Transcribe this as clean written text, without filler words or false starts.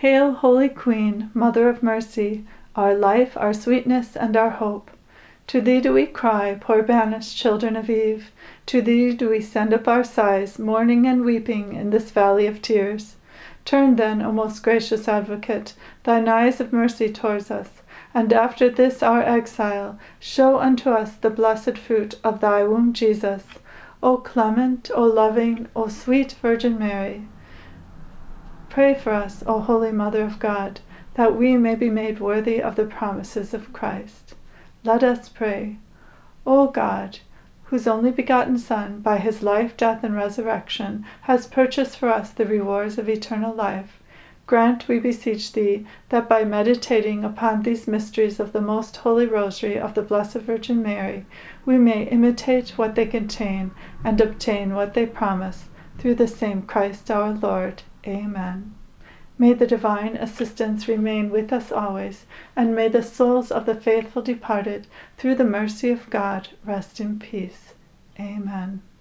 Hail, Holy Queen, Mother of Mercy, our life, our sweetness, and our hope. To thee do we cry, poor banished children of Eve. To thee do we send up our sighs, mourning and weeping in this valley of tears. Turn then, O most gracious Advocate, thine eyes of mercy towards us, and after this our exile, show unto us the blessed fruit of thy womb, Jesus. O clement, O loving, O sweet Virgin Mary, pray for us, O Holy Mother of God, that we may be made worthy of the promises of Christ. Let us pray. O God, whose only begotten Son, by his life, death, and resurrection, has purchased for us the rewards of eternal life, grant, we beseech thee, that by meditating upon these mysteries of the most holy Rosary of the Blessed Virgin Mary, we may imitate what they contain and obtain what they promise, through the same Christ our Lord. Amen. May the divine assistance remain with us always, and may the souls of the faithful departed, through the mercy of God, rest in peace. Amen.